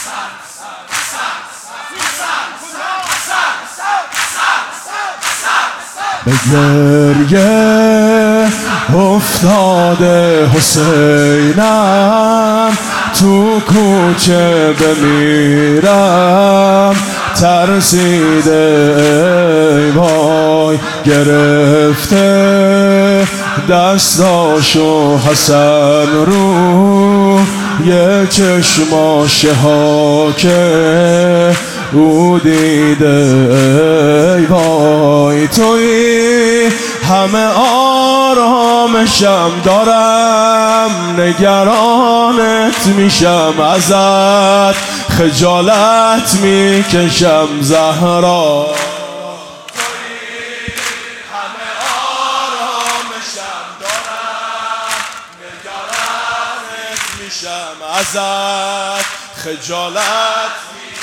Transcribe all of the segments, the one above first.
به گریه افتاده حسینم، تو کوچه بمیرم ترسیده، ای وای گرفته دستاشو حسن رو یه چشماشه ها که او دیده، ای وای توی همه آرامشم دارم، نگرانت میشم ازت خجالت میکشم زهرا، همه آرامشم دارم، نگرانت میشم ازت خجالت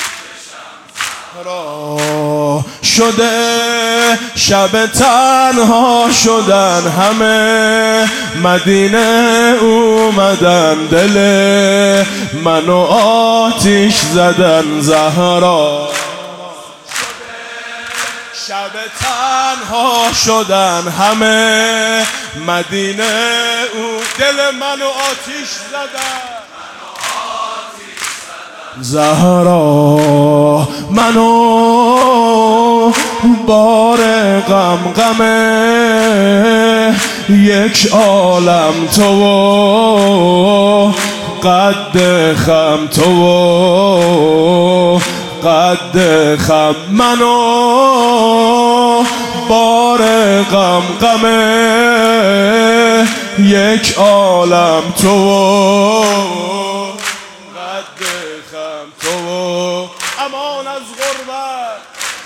را شده شب تنها شدن همه، مدینه اومدن دل منو آتیش زدن زهرا، شب تنها شدن همه، مدینه او دل منو آتیش زدن زهرا، منو بار غمه یک عالم تو، قد خم تو، قد خم منو بار غمه یک عالم تو، امان از غربت،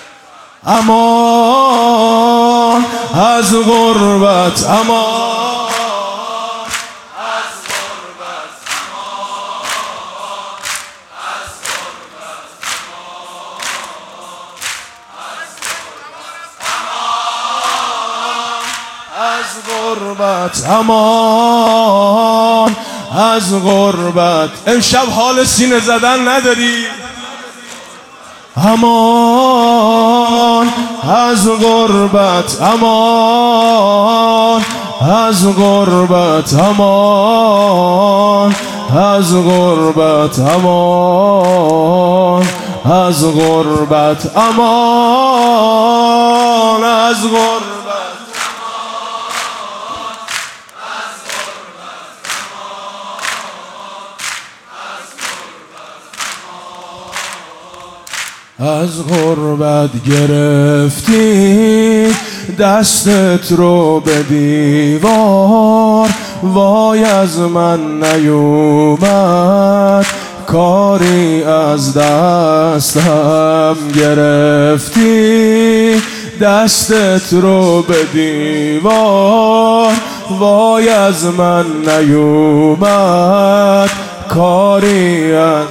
امان از غربت، امان از غربت، امان از غربت. امشب حال سینه زدن نداری؟ امان از غربت، امان از غربت، امان از غربت، امان از غربت، امان از غربت، از غربت گرفتی دستت رو به دیوار، وای از من نیومد کاری از دستم، گرفتی دستت رو به دیوار، وای از من نیومد کاری از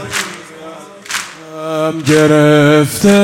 گرفته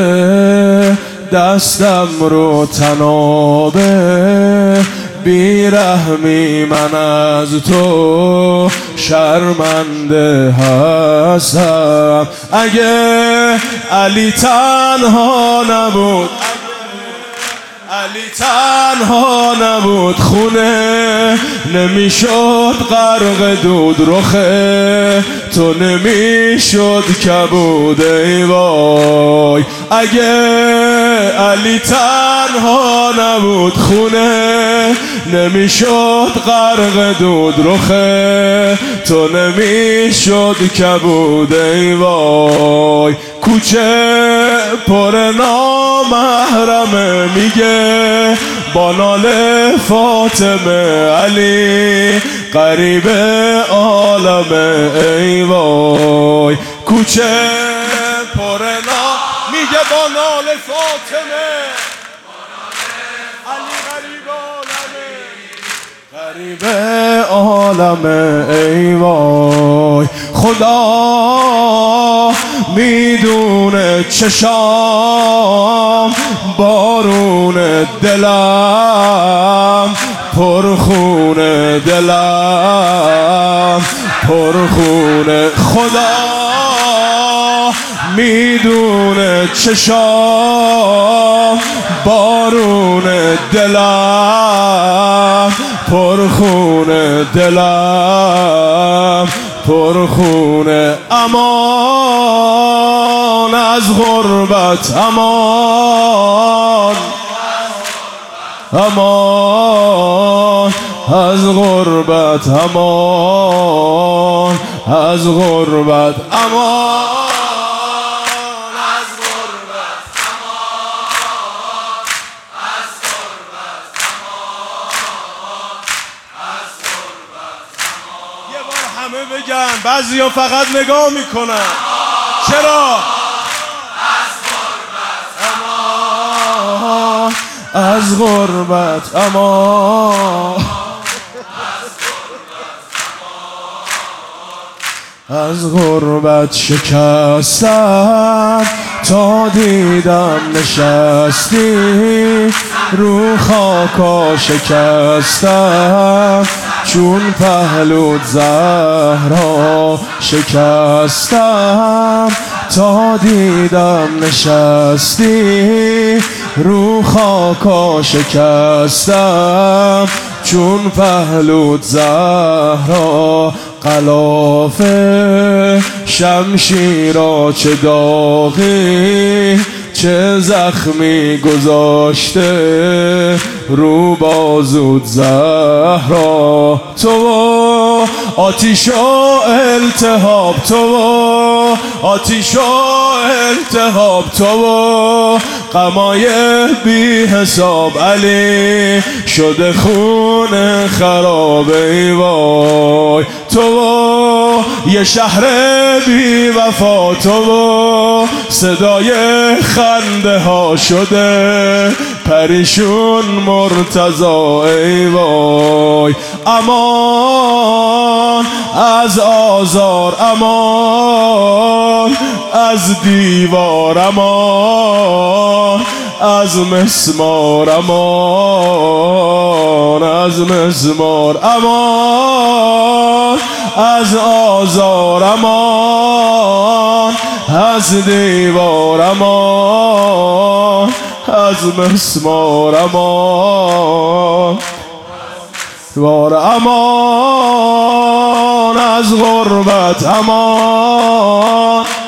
دستم رو تنابه، بیرحمی من از تو شرمنده هستم، اگه علی تنها نبود، علی تنها نبود خونه نمیشد غرق دود، رخه تو نمیشد کبود، ای وای اگه علی تنها نبود خونه نمیشد غرق دود، رخه تو نمیشد کبود، ای وای کوچه پر نامحرمه میگه با ناله فاطمه، علی غریب عالمه، ای وای کوچه پر میگه با ناله فاطمه، علی غریب عالمه، ای وای خدا میدونه چشام بارون دلم پرخونه، دلم پرخونه، خدا میدونه چشام بارون دلم پرخونه دلم پرخونه امان از غربت امان امان از غربت امان از غربت امان همه بگن، بعضی ها فقط نگاه میکنن. چرا؟ از غربت امان از غربت شکستم تا دیدم نشستی رو خاکا شکستم چون پهلوت زهرا شکستم تا دیدم نشستی رو خاکا شکستم چون پهلوت زهرا غلاف شمشیرا چه داغی چه زخمی گذاشته رو بازوت زهرا تو آتیش و التهاب تو آتیش و التهاب تو غمای بی حساب علی شده خون خراب ای وای تو یه شهر بی وفا تو صدای خنده ها شده پریشون مرتضا ای وای امان از آزار امان از دیوار امان از مسمار امان از مسمار امان از آزار امان از دیوار امان از مسمار امان دیوار امان از غربت امان